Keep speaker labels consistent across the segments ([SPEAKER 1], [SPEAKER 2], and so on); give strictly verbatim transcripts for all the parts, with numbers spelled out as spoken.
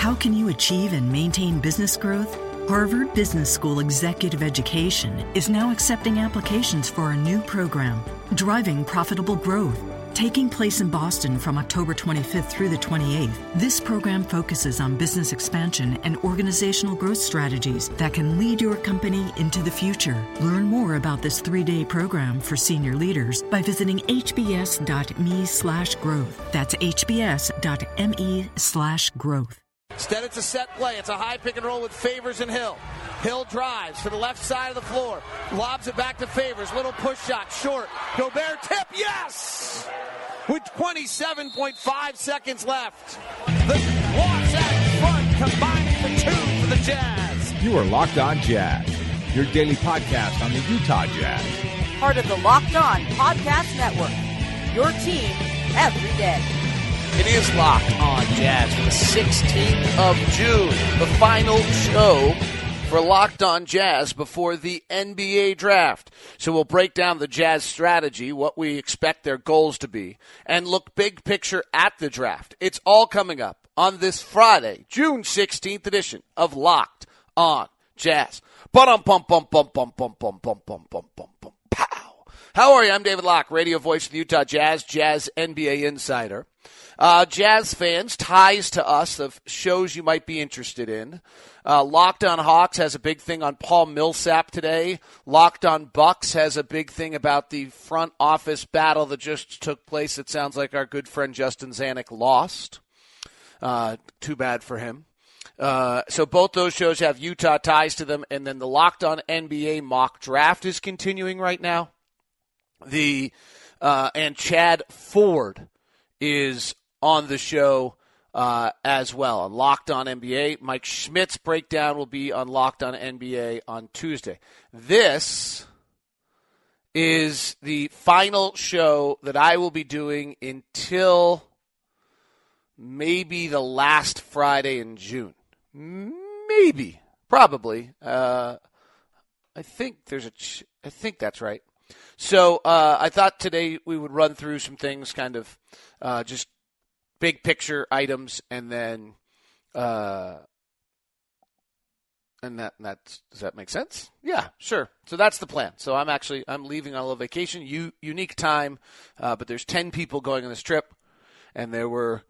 [SPEAKER 1] How can you achieve and maintain business growth? Harvard Business School Executive Education is now accepting applications for a new program, Driving Profitable Growth. Taking place in Boston from October twenty-fifth through the twenty-eighth, this program focuses on business expansion and organizational growth strategies that can lead your company into the future. Learn more about this three-day program for senior leaders by visiting hbs.me slash growth. That's hbs.me slash growth.
[SPEAKER 2] Instead, it's a set play. It's a high pick and roll with Favors and Hill. Hill drives to the left side of the floor. Lobs it back to Favors. Little push shot. Short. Gobert tip. Yes! With twenty-seven point five seconds left. The Wasatch Front combining for two for the Jazz.
[SPEAKER 3] You are Locked On Jazz, your daily podcast on the Utah Jazz.
[SPEAKER 4] Part of the Locked On Podcast Network. Your team every day.
[SPEAKER 2] It is Locked On Jazz for the sixteenth of June, the final show for Locked On Jazz before the N B A draft. So we'll break down the Jazz strategy, what we expect their goals to be, and look big picture at the draft. It's all coming up on this Friday, June sixteenth edition of Locked On Jazz. Bum bum bum bum bum bum bum bum bum bum bum bum pow. How are you? I'm David Locke, radio voice of the Utah Jazz, Jazz N B A insider. Uh, Jazz fans, ties to us of shows you might be interested in. Uh, Locked On Hawks has a big thing on Paul Millsap today. Locked On Bucks has a big thing about the front office battle that just took place. It sounds like our good friend Justin Zanuck lost. Uh, too bad for him. Uh, so both those shows have Utah ties to them. And then the Locked On N B A mock draft is continuing right now. The uh, and Chad Ford is on the show uh, as well. On Locked On N B A, Mike Schmidt's breakdown will be on Locked On N B A on Tuesday. This is the final show that I will be doing until maybe the last Friday in June. Maybe. Probably. Uh, I think there's a. Ch- I think that's right. So uh, I thought today we would run through some things, kind of uh, just big picture items, and then uh, and that that's does that make sense? Yeah, sure. So that's the plan. So I'm actually I'm leaving on a little vacation, U- unique time, uh, but there's ten people going on this trip, and there were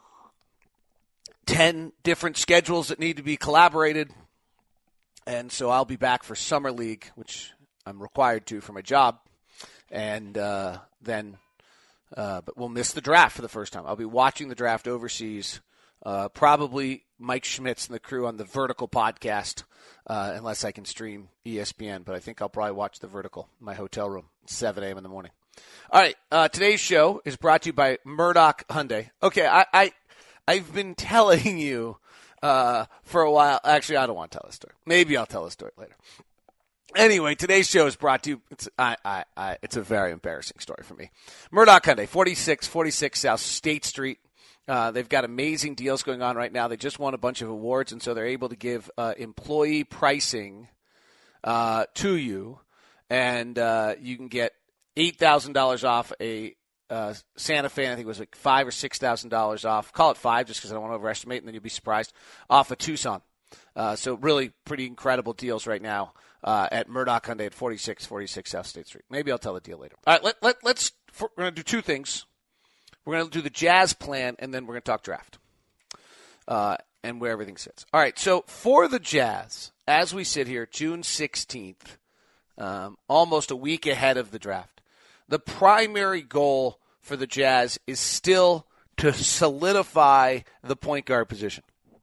[SPEAKER 2] ten different schedules that need to be collaborated, and so I'll be back for Summer League, which I'm required to for my job. And uh, then, uh, but we'll miss the draft for the first time. I'll be watching the draft overseas, uh, probably Mike Schmitz and the crew on the Vertical podcast, uh, unless I can stream E S P N. But I think I'll probably watch the Vertical in my hotel room at seven a.m. in the morning. All right, uh, today's show is brought to you by Murdoch Hyundai. Okay, I, I, I've been telling you uh, for a while. Actually, I don't want to tell this story. Maybe I'll tell the story later. Anyway, today's show is brought to you. It's I, I, I, it's a very embarrassing story for me. Murdoch Hyundai, forty-six forty-six South State Street. Uh, they've got amazing deals going on right now. They just won a bunch of awards, and so they're able to give uh, employee pricing uh, to you, and uh, you can get eight thousand dollars off a uh, Santa Fe. I think it was like five or six thousand dollars off. Call it five, just because I don't want to overestimate, and then you'll be surprised. Off a Tucson. Uh, so really pretty incredible deals right now. Uh, at Murdoch Hyundai at forty-six forty-six South State Street. Maybe I'll tell the deal later. All right, let, let, let's, for, we're going to do two things. We're going to do the Jazz plan, and then we're going to talk draft uh, and where everything sits. All right, so for the Jazz, as we sit here, June sixteenth, um, almost a week ahead of the draft, the primary goal for the Jazz is still to solidify the point guard position.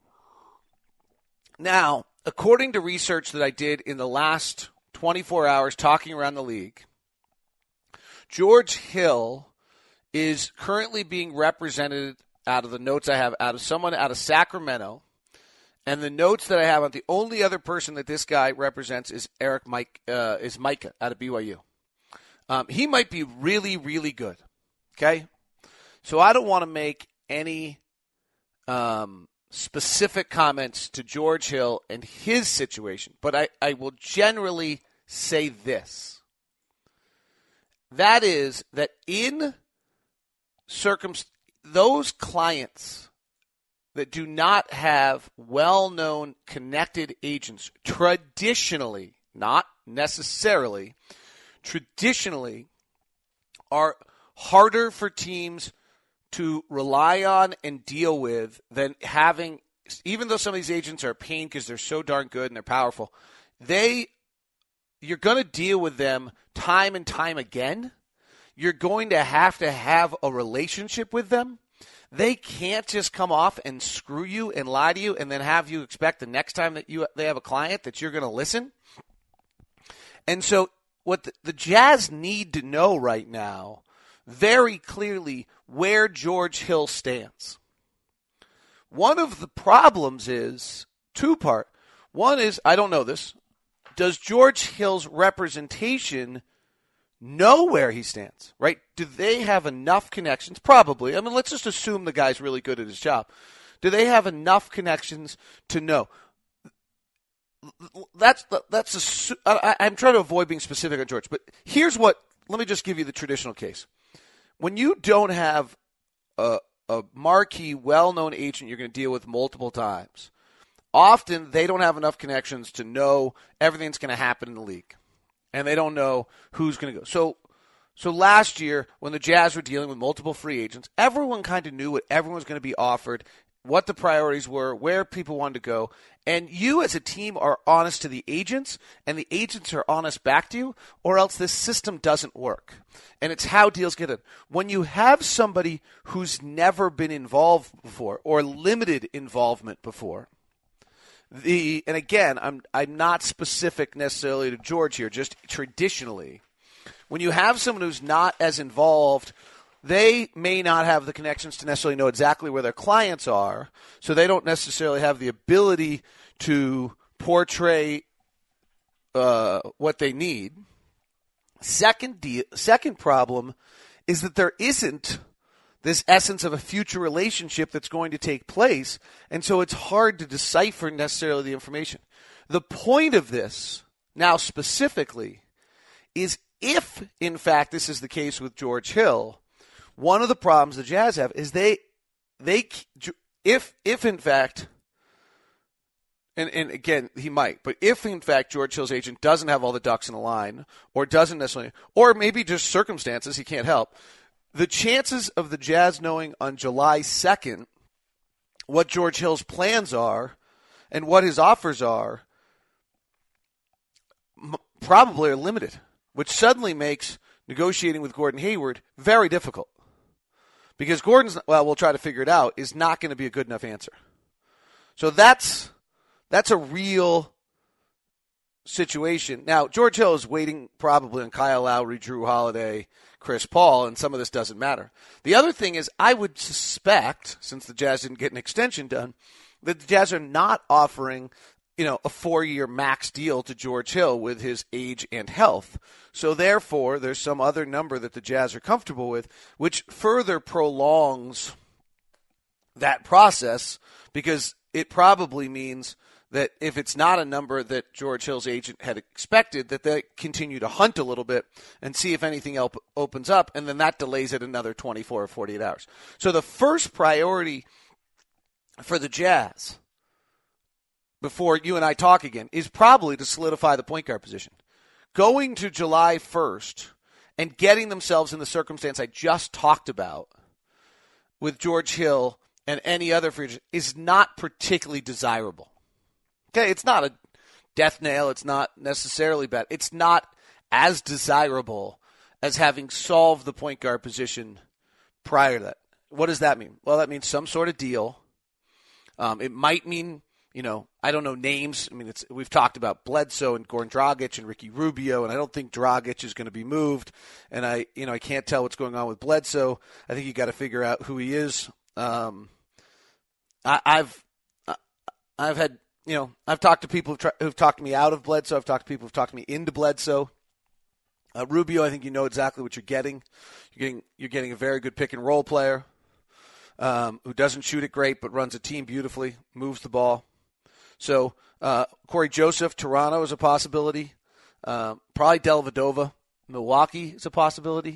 [SPEAKER 2] Now, according to research that I did in the last twenty-four hours talking around the league, George Hill is currently being represented out of the notes I have out of someone out of Sacramento. And the notes that I have on the only other person that this guy represents is Eric Mike uh, is Micah out of B Y U. Um, he might be really, really good. Okay? So I don't want to make any um, specific comments to George Hill and his situation, but I, I will generally say this. That is that in circum those clients that do not have well-known connected agents traditionally, not necessarily, traditionally are harder for teams to rely on and deal with than having, even though some of these agents are a pain because they're so darn good and they're powerful, they, you're going to deal with them time and time again. You're going to have to have a relationship with them. They can't just come off and screw you and lie to you and then have you expect the next time that you they have a client that you're going to listen. And so what the, the Jazz need to know right now very clearly where George Hill stands. One of the problems is two-part. One is, I don't know this, does George Hill's representation know where he stands, right? Do they have enough connections? Probably. I mean, let's just assume the guy's really good at his job. Do they have enough connections to know? That's that's a, I, I'm trying to avoid being specific on George, but here's what, let me just give you the traditional case. When you don't have a, a marquee, well-known agent you're going to deal with multiple times, often they don't have enough connections to know everything that's going to happen in the league. And they don't know who's going to go. So so last year, when the Jazz were dealing with multiple free agents, everyone kind of knew what everyone was going to be offered, what the priorities were, where people wanted to go. And you as a team are honest to the agents, and the agents are honest back to you, or else this system doesn't work. And it's how deals get done. When you have somebody who's never been involved before or limited involvement before, The and again, I'm I'm not specific necessarily to George here, just traditionally. When you have someone who's not as involved, they may not have the connections to necessarily know exactly where their clients are, so they don't necessarily have the ability to portray uh, what they need. Second, de- second problem is that there isn't this essence of a future relationship that's going to take place, and so it's hard to decipher necessarily the information. The point of this, now specifically, is if, in fact, this is the case with George Hill, one of the problems the Jazz have is they, they if, if in fact, and, and again, he might, but if, in fact, George Hill's agent doesn't have all the ducks in a line, or doesn't necessarily, or maybe just circumstances he can't help, the chances of the Jazz knowing on July second what George Hill's plans are and what his offers are m- probably are limited, which suddenly makes negotiating with Gordon Hayward very difficult. Because Gordon's, well, we'll try to figure it out, is not going to be a good enough answer. So that's that's a real situation. Now, George Hill is waiting probably on Kyle Lowry, Drew Holiday, Chris Paul, and some of this doesn't matter. The other thing is I would suspect, since the Jazz didn't get an extension done, that the Jazz are not offering, you know, a four-year max deal to George Hill with his age and health. So therefore, there's some other number that the Jazz are comfortable with, which further prolongs that process because it probably means that if it's not a number that George Hill's agent had expected, that they continue to hunt a little bit and see if anything else opens up, and then that delays it another twenty-four or forty-eight hours. So the first priority for the Jazz, before you and I talk again, is probably to solidify the point guard position. Going to July first and getting themselves in the circumstance I just talked about with George Hill and any other free agent is not particularly desirable. Okay, it's not a death nail. It's not necessarily bad. It's not as desirable as having solved the point guard position prior to that. What does that mean? Well, that means some sort of deal. Um, it might mean, you know, I don't know names. I mean, it's, we've talked about Bledsoe and Goran Dragic and Ricky Rubio, and I don't think Dragic is going to be moved. And I, you know, I can't tell what's going on with Bledsoe. I think you got to figure out who he is. Um, I, I've, I've had. You know, I've talked to people who've, tra- who've talked me out of Bledsoe. I've talked to people who've talked me into Bledsoe. Uh, Rubio, I think you know exactly what you're getting. You're getting you're getting a very good pick and roll player um, who doesn't shoot it great but runs a team beautifully, moves the ball. So uh, Corey Joseph, Toronto is a possibility. Uh, probably Dellavedova, Milwaukee is a possibility.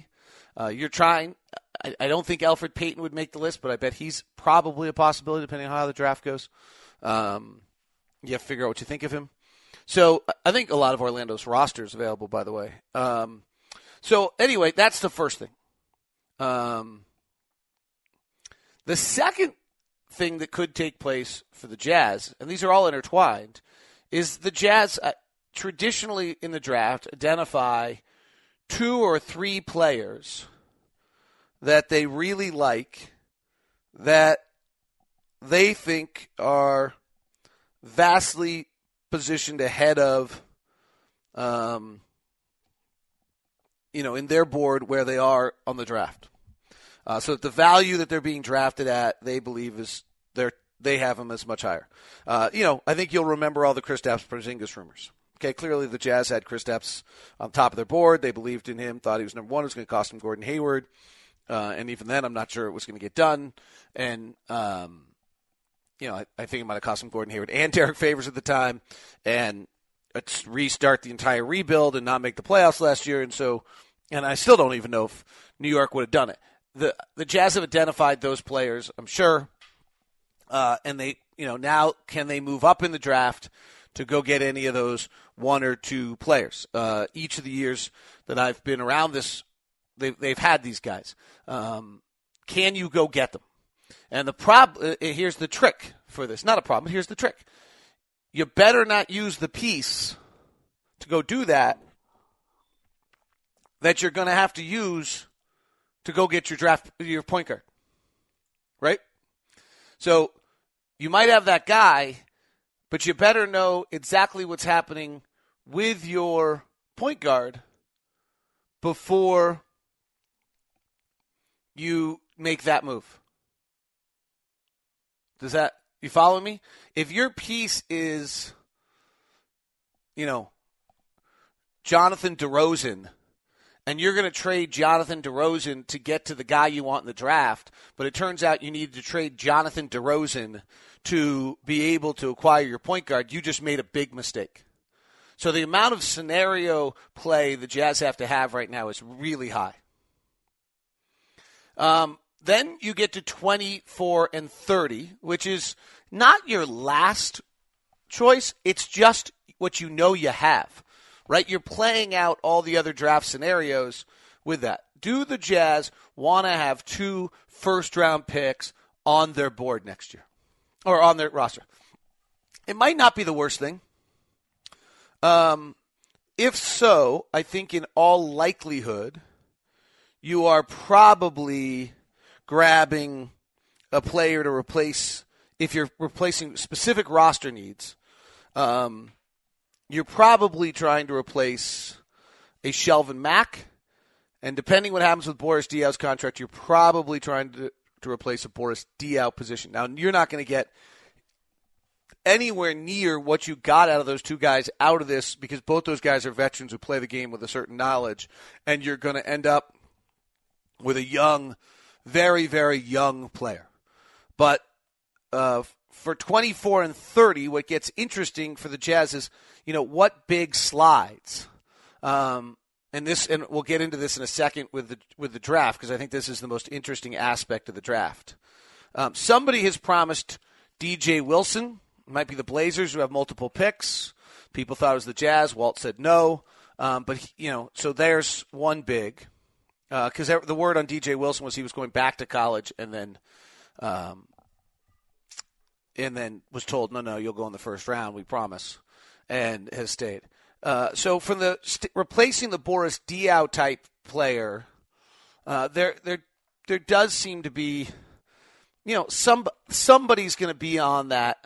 [SPEAKER 2] Uh, you're trying. I, I don't think Elfrid Payton would make the list, but I bet he's probably a possibility depending on how the draft goes. Um, you have to figure out what you think of him. So I think a lot of Orlando's roster is available, by the way. Um, so anyway, that's the first thing. Um, the second thing that could take place for the Jazz, and these are all intertwined, is the Jazz uh, traditionally in the draft identify two or three players that they really like that they think are vastly positioned ahead of, um, you know, in their board where they are on the draft. Uh, so that the value that they're being drafted at, they believe is they're, they have them as much higher. Uh, you know, I think you'll remember all the Kristaps Porzingis rumors. Okay, clearly the Jazz had Kristaps on top of their board. They believed in him, thought he was number one. It was going to cost him Gordon Hayward. Uh, and even then, I'm not sure it was going to get done. And, um, you know, I, I think it might have cost him Gordon Hayward and Derek Favors at the time. And let's restart the entire rebuild and not make the playoffs last year. And so, and I still don't even know if New York would have done it. The the Jazz have identified those players, I'm sure. Uh, and they, you know, now can they move up in the draft to go get any of those one or two players? Uh, each of the years that I've been around this, they've, they've had these guys. Um, can you go get them? And the prob- uh, here's the trick for this. Not a problem, but here's the trick. You better not use the piece to go do that that you're going to have to use to go get your draft, your point guard. Right? So you might have that guy, but you better know exactly what's happening with your point guard before you make that move. Does that, you follow me? If your piece is, you know, Jonathan DeRozan, and you're going to trade Jonathan DeRozan to get to the guy you want in the draft, but it turns out you needed to trade Jonathan DeRozan to be able to acquire your point guard, you just made a big mistake. So the amount of scenario play the Jazz have to have right now is really high. Um, then you get to twenty-four and thirty, which is not your last choice. It's just what you know you have, right? You're playing out all the other draft scenarios with that. Do the Jazz want to have two first-round picks on their board next year or on their roster? It might not be the worst thing. Um, if so, I think in all likelihood, you are probably grabbing a player to replace, if you're replacing specific roster needs, um, you're probably trying to replace a Shelvin Mack, and depending what happens with Boris Diaw's contract, you're probably trying to, to replace a Boris Diaw position. Now, you're not going to get anywhere near what you got out of those two guys out of this because both those guys are veterans who play the game with a certain knowledge, and you're going to end up with a young, very, very young player. But uh, for twenty-four and thirty, what gets interesting for the Jazz is, you know, what big slides. Um, and this, and we'll get into this in a second with the with the draft because I think this is the most interesting aspect of the draft. Um, somebody has promised D J Wilson. It might be the Blazers who have multiple picks. People thought it was the Jazz. Walt said no. Um, but, you know, so there's one big. Because uh, the word on D J Wilson was he was going back to college and then um, and then was told, no, no, you'll go in the first round, we promise, and has stayed. Uh, so from the st- replacing the Boris Diaw type player, uh, there there there does seem to be, you know, some somebody's going to be on that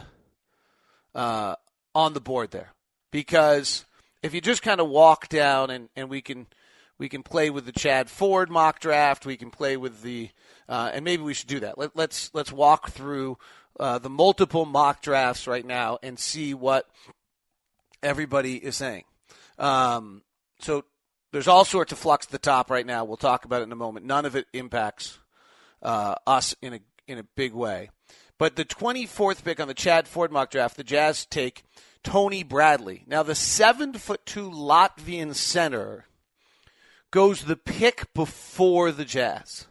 [SPEAKER 2] uh, on the board there, because if you just kind of walk down and, and we can. We can play with the Chad Ford mock draft. We can play with the, uh, and maybe we should do that. Let, let's let's walk through uh, the multiple mock drafts right now and see what everybody is saying. Um, so there's all sorts of flux at the top right now. We'll talk about it in a moment. None of it impacts uh, us in a in a big way. But the twenty-fourth pick on the Chad Ford mock draft, the Jazz take Tony Bradley. Now the seven foot two Latvian center goes the pick before the Jazz.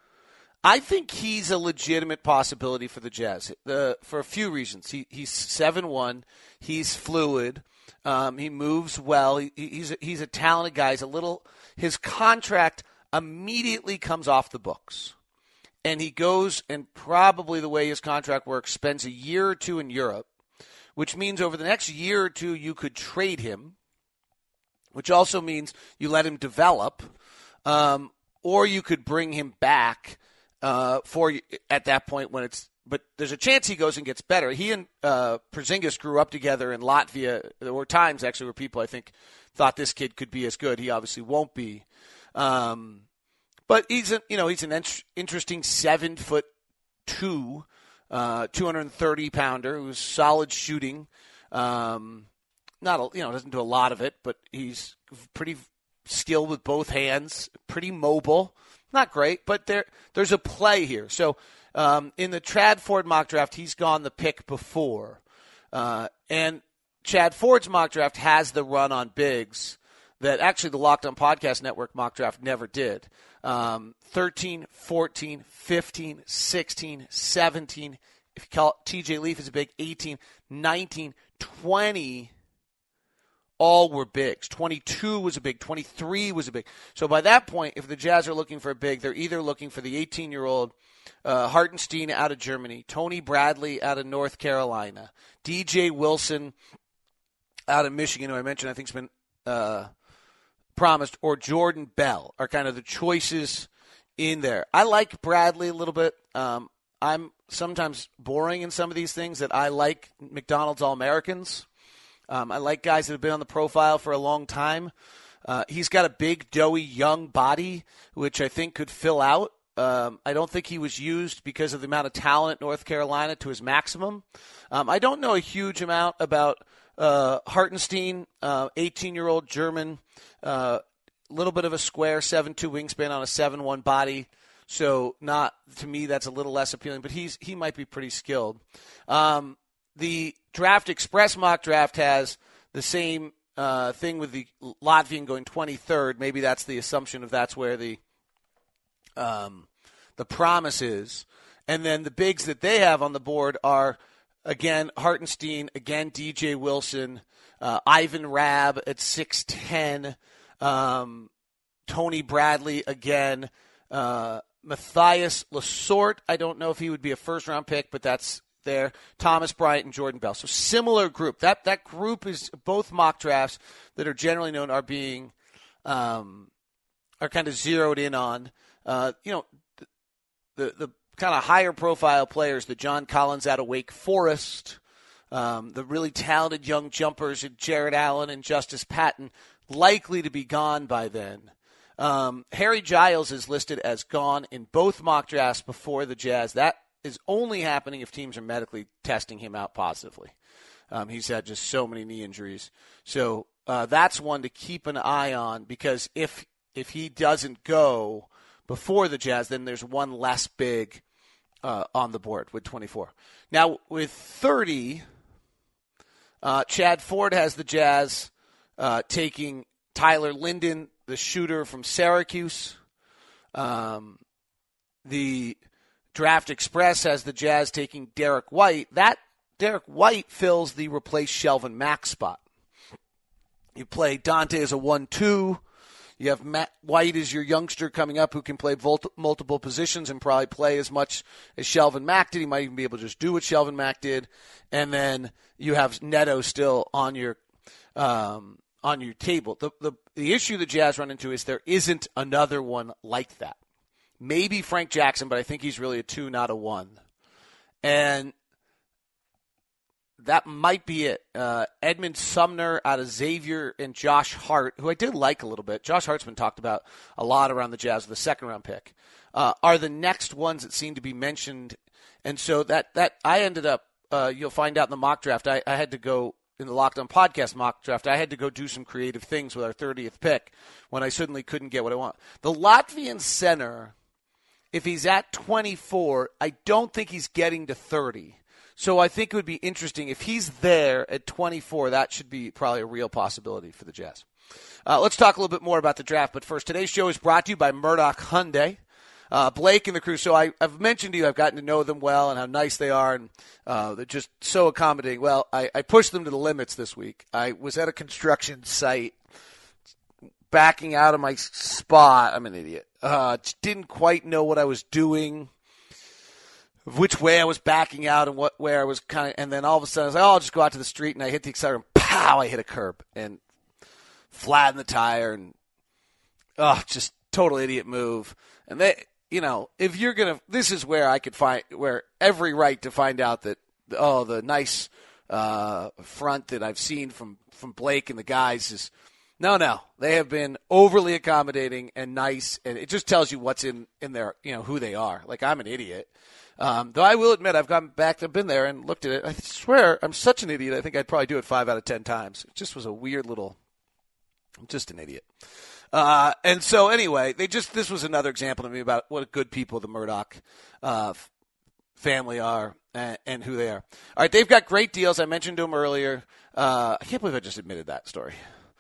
[SPEAKER 2] I think he's a legitimate possibility for the Jazz the, for a few reasons. He, he's seven one. He's fluid. Um, he moves well. He, he's, a, he's a talented guy. He's a little – his contract immediately comes off the books. And he goes and probably the way his contract works, spends a year or two in Europe, which means over the next year or two you could trade him, which also means you let him develop, um, or you could bring him back uh, for at that point when it's – but there's a chance he goes and gets better. He and uh, Porzingis grew up together in Latvia. There were times actually where people I think thought this kid could be as good. He obviously won't be. Um But he's a, you know he's an int- interesting seven foot two, uh, two hundred thirty pounder who's solid shooting. Um, not a, you know doesn't do a lot of it, but he's pretty skilled with both hands. Pretty mobile, not great, but there there's a play here. So um, in the Chad Ford mock draft, he's gone the pick before, uh, and Chad Ford's mock draft has the run on bigs that actually the Locked On Podcast Network mock draft never did. Um, thirteen, fourteen, fifteen, sixteen, seventeen. If you call it T J Leaf is a big, eighteen, nineteen, twenty, all were bigs. twenty-two was a big, twenty-three was a big. So by that point, if the Jazz are looking for a big, they're either looking for the eighteen-year-old uh, Hartenstein out of Germany, Tony Bradley out of North Carolina, D J Wilson out of Michigan, who I mentioned I think has been uh, – promised, or Jordan Bell are kind of the choices in there. I like Bradley a little bit. Um, I'm sometimes boring in some of these things that I like McDonald's All-Americans. Um, I like guys that have been on the profile for a long time. Uh, he's got a big, doughy, young body, which I think could fill out. Um, I don't think he was used because of the amount of talent at North Carolina to his maximum. Um, I don't know a huge amount about uh, Hartenstein, uh, eighteen-year-old German, a uh, little bit of a square, seven two wingspan on a seven one body. So not to me, that's a little less appealing, but he's he might be pretty skilled. Um, the Draft Express mock draft has the same uh, thing with the Latvian going twenty-third. Maybe that's the assumption of that's where the um, the promise is. And then the bigs that they have on the board are, again, Hartenstein, again, D J Wilson, uh, Ivan Rabb at six ten, um, Tony Bradley again, uh, Matthias Lesort. I don't know if he would be a first-round pick, but that's there. Thomas Bryant and Jordan Bell. So similar group. That that group is both mock drafts that are generally known are being um, are kind of zeroed in on. Uh, you know, the the, the kind of higher profile players, the John Collins out of Wake Forest, um, the really talented young jumpers, Jared Allen and Justice Patton, likely to be gone by then. Um, Harry Giles is listed as gone in both mock drafts before the Jazz. That is only happening if teams are medically testing him out positively. Um, he's had just so many knee injuries. So uh, that's one to keep an eye on, because if if he doesn't go before the Jazz, then there's one less big uh, on the board with twenty-four. Now, with thirty, uh, Chad Ford has the Jazz uh, taking Tyler Linden, the shooter from Syracuse. Um, the Draft Express has the Jazz taking Derek White. That Derek White fills the replace Shelvin Mack spot. You play Dante as a one two. You have Matt White as your youngster coming up who can play volt- multiple positions and probably play as much as Shelvin Mack did. He might even be able to just do what Shelvin Mack did. And then you have Neto still on your um, on your table. The, the the issue the Jazz run into is there isn't another one like that. Maybe Frank Jackson, but I think he's really a two, not a one. And that might be it. Uh, Edmund Sumner out of Xavier and Josh Hart, who I did like a little bit. Josh Hart's been talked about a lot around the Jazz with a second-round pick, uh, are the next ones that seem to be mentioned. And so that, that I ended up, uh, you'll find out in the mock draft, I, I had to go, in the Locked On Podcast mock draft, I had to go do some creative things with our thirtieth pick when I suddenly couldn't get what I want. The Latvian center, if he's at twenty-four, I don't think he's getting to thirty. So I think it would be interesting if he's there at twenty-four. That should be probably a real possibility for the Jazz. Uh, let's talk a little bit more about the draft. But first, today's show is brought to you by Murdoch Hyundai. Uh, Blake and the crew. So I, I've mentioned to you I've gotten to know them well and how nice they are, and uh, they're just so accommodating. Well, I, I pushed them to the limits this week. I was at a construction site, backing out of my spot. I'm an idiot. Uh, didn't quite know what I was doing, which way I was backing out, and what where I was kind of. And then all of a sudden, I was like, "Oh, I'll just go out to the street," and I hit the accelerator, and pow! I hit a curb and flattened the tire, and oh, just total idiot move. And they. You know, if you're going to – this is where I could find – where every right to find out that, oh, the nice uh, front that I've seen from, from Blake and the guys is – no, no. They have been overly accommodating and nice, and it just tells you what's in, in their – you know, who they are. Like, I'm an idiot. Um, though I will admit I've gone back – I've been there and looked at it. I swear I'm such an idiot. I think I'd probably do it five out of ten times. It just was a weird little – I'm just an idiot. Uh, and so anyway, they just, this was another example to me about what good people the Murdoch, uh, family are and, and who they are. All right. They've got great deals. I mentioned to them earlier. Uh, I can't believe I just admitted that story.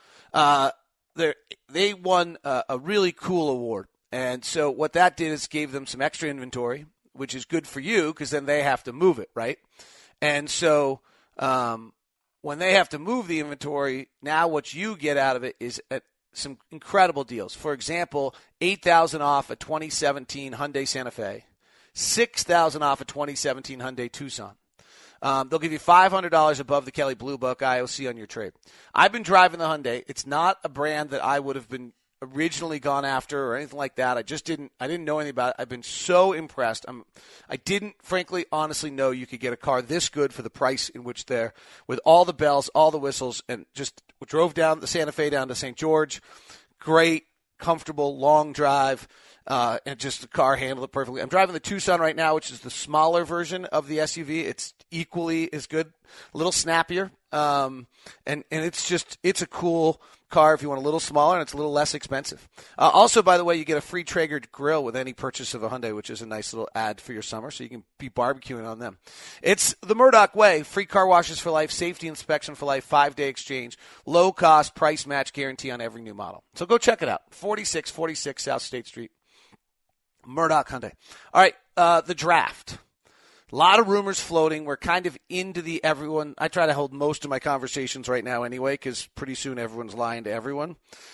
[SPEAKER 2] Uh, they they won a, a really cool award. And so what that did is gave them some extra inventory, which is good for you because then they have to move it. Right. And so, um, when they have to move the inventory, now what you get out of it is at some incredible deals. For example, eight thousand dollars off a twenty seventeen Hyundai Santa Fe, six thousand dollars off a twenty seventeen Hyundai Tucson. Um, they'll give you five hundred dollars above the Kelley Blue Book I O C on your trade. I've been driving the Hyundai. It's not a brand that I would have been originally gone after or anything like that. I just didn't I didn't know anything about it. I've been so impressed. I'm I didn't frankly honestly know you could get a car this good for the price in which they're with all the bells, all the whistles, and just drove down the Santa Fe down to Saint George. Great, comfortable, long drive. Uh, and just the car handled it perfectly. I'm driving the Tucson right now, which is the smaller version of the S U V. It's equally as good, a little snappier. Um, and, and it's just, it's a cool car if you want a little smaller, and it's a little less expensive. Uh, also, by the way, you get a free Traeger grill with any purchase of a Hyundai, which is a nice little ad for your summer, so you can be barbecuing on them. It's the Murdoch way. Free car washes for life, safety inspection for life, five-day exchange, low-cost price match guarantee on every new model. So go check it out. forty-six forty-six South State Street. Murdoch Hyundai. All right, uh, the draft. A lot of rumors floating. We're kind of into the everyone. I try to hold most of my conversations right now anyway because pretty soon everyone's lying to everyone.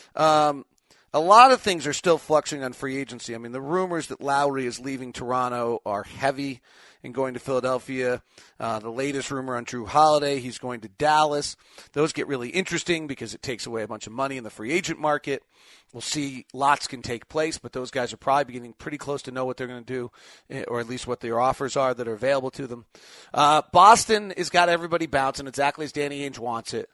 [SPEAKER 2] Um, a lot of things are still fluxing on free agency. I mean, the rumors that Lowry is leaving Toronto are heavy and going to Philadelphia. Uh, the latest rumor on Drew Holiday, he's going to Dallas. Those get really interesting because it takes away a bunch of money in the free agent market. We'll see lots can take place, but those guys are probably getting pretty close to know what they're going to do, or at least what their offers are that are available to them. Uh, Boston has got everybody bouncing exactly as Danny Ainge wants it.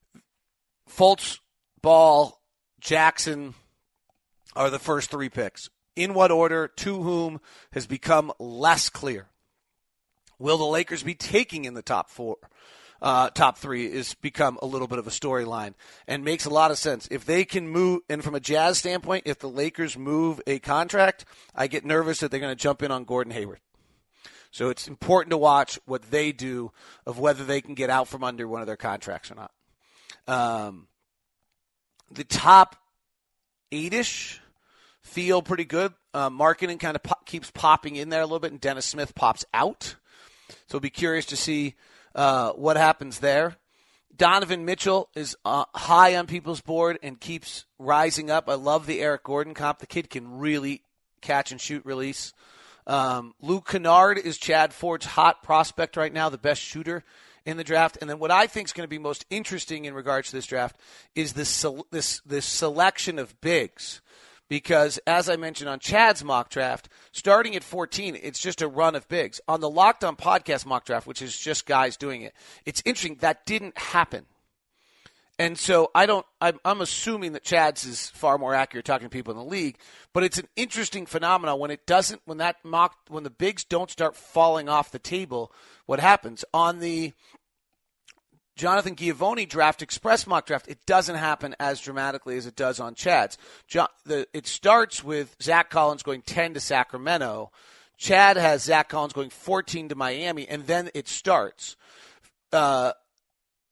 [SPEAKER 2] Fultz, Ball, Jackson are the first three picks. In what order, to whom, has become less clear. Will the Lakers be taking in the top four? Uh, top three has become a little bit of a storyline and makes a lot of sense. If they can move, and from a Jazz standpoint, if the Lakers move a contract, I get nervous that they're going to jump in on Gordon Hayward. So it's important to watch what they do of whether they can get out from under one of their contracts or not. Um, the top eight-ish feel pretty good. Uh, marketing kind of po- keeps popping in there a little bit, and Dennis Smith pops out. So I'll be curious to see uh, what happens there. Donovan Mitchell is uh, high on people's board and keeps rising up. I love the Eric Gordon comp. The kid can really catch and shoot release. Um, Luke Kennard is Chad Ford's hot prospect right now, the best shooter in the draft. And then what I think is going to be most interesting in regards to this draft is this this this selection of bigs. Because, as I mentioned on Chad's mock draft, starting at fourteen, it's just a run of bigs. On the Locked On Podcast mock draft, which is just guys doing it, it's interesting. That didn't happen. And so I don't, I'm, I'm assuming that Chad's is far more accurate talking to people in the league, but it's an interesting phenomenon when it doesn't, when that mock, when the bigs don't start falling off the table, what happens? On the Jonathan Giavone Draft Express mock draft, it doesn't happen as dramatically as it does on Chad's. John, the, it starts with Zach Collins going ten to Sacramento. Chad has Zach Collins going fourteen to Miami, and then it starts. Uh,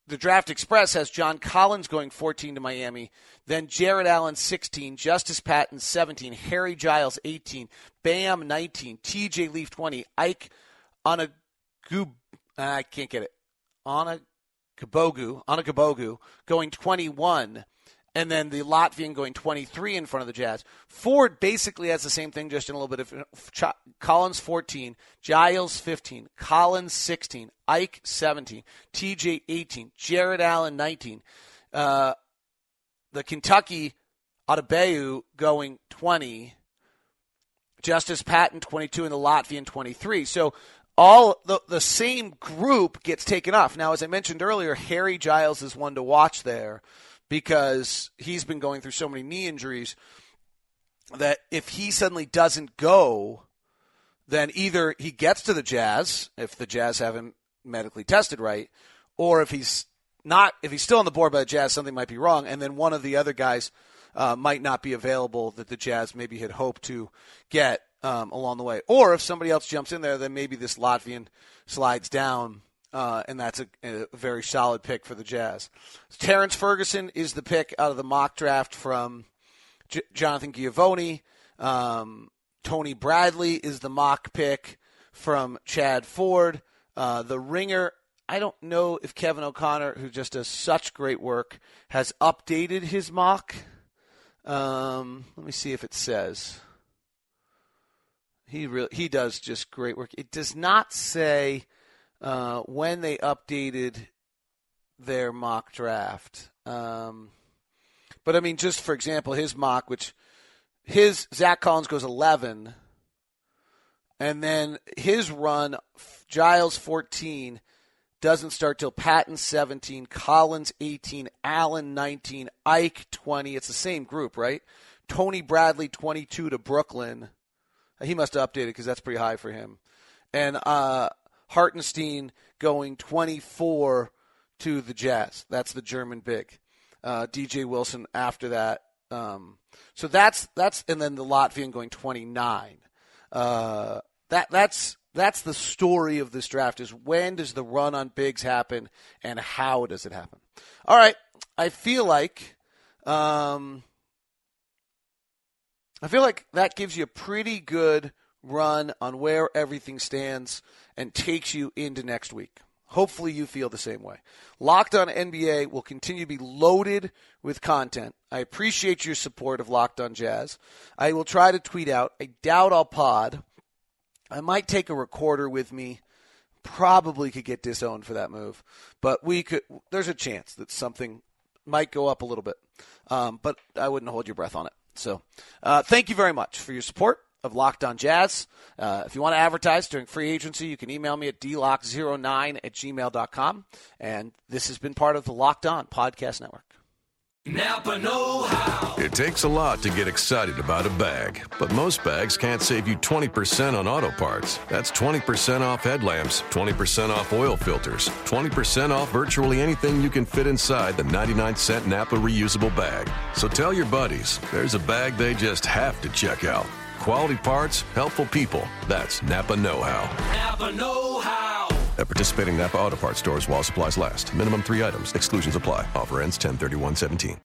[SPEAKER 2] the Draft Express has John Collins going fourteen to Miami, then Jared Allen sixteen, Justice Patton seventeen, Harry Giles eighteen, Bam nineteen, T J Leaf twenty, Ike Onagub, I can't get it, Onagabogu, Onagabogu going twenty-one, and then the Latvian going twenty-three in front of the Jazz. Ford basically has the same thing, just in a little bit of Collins fourteen, Giles fifteen, Collins sixteen, Ike seventeen, T J eighteen, Jared Allen nineteen. Uh, the Kentucky Adebayo going twenty, Justice Patton twenty-two, and the Latvian twenty-three. So all the, the same group gets taken off. Now, as I mentioned earlier, Harry Giles is one to watch there, because he's been going through so many knee injuries that if he suddenly doesn't go, then either he gets to the Jazz, if the Jazz have him medically tested right, or if he's not, if he's still on the board by the Jazz, something might be wrong, and then one of the other guys uh, might not be available that the Jazz maybe had hoped to get um, along the way. Or if somebody else jumps in there, then maybe this Latvian slides down. Uh, and that's a, a very solid pick for the Jazz. Terrence Ferguson is the pick out of the mock draft from J- Jonathan Giovoni. Um, Tony Bradley is the mock pick from Chad Ford. Uh, the Ringer, I don't know if Kevin O'Connor, who just does such great work, has updated his mock. Um, let me see if it says. He really he does just great work. It does not say Uh, when they updated their mock draft. Um, but, I mean, just for example, his mock, which his Zach Collins goes eleven, and then his run, Giles fourteen, doesn't start till Patton seventeen, Collins eighteen, Allen nineteen, Ike twenty. It's the same group, right? Tony Bradley twenty-two to Brooklyn. He must have updated because that's pretty high for him. And uh, Hartenstein going twenty-four to the Jazz. That's the German big. Uh, D J Wilson after that. Um, so that's that's and then the Latvian going twenty-nine. Uh, that that's that's the story of this draft, is when does the run on bigs happen and how does it happen? All right, I feel like um, I feel like that gives you a pretty good run on where everything stands and takes you into next week. Hopefully you feel the same way. Locked On N B A will continue to be loaded with content. I appreciate your support of Locked On Jazz. I will try to tweet out. I doubt I'll pod. I might take a recorder with me. Probably could get disowned for that move. But we could. There's a chance that something might go up a little bit. Um, but I wouldn't hold your breath on it. So uh, thank you very much for your support of Locked On Jazz. Uh, if you want to advertise during free agency, you can email me at d lock zero nine at gmail dot com. And this has been part of the Locked On Podcast Network.
[SPEAKER 5] Napa know-how.
[SPEAKER 6] It takes a lot to get excited about a bag, but most bags can't save you twenty percent on auto parts. That's twenty percent off headlamps, twenty percent off oil filters, twenty percent off virtually anything you can fit inside the ninety-nine cent Napa reusable bag. So tell your buddies, there's a bag they just have to check out. Quality parts, helpful people. That's Napa know-how.
[SPEAKER 5] Napa know-how.
[SPEAKER 6] At participating Napa Auto Parts stores while supplies last. Minimum three items. Exclusions apply. Offer ends ten thirty-one seventeen.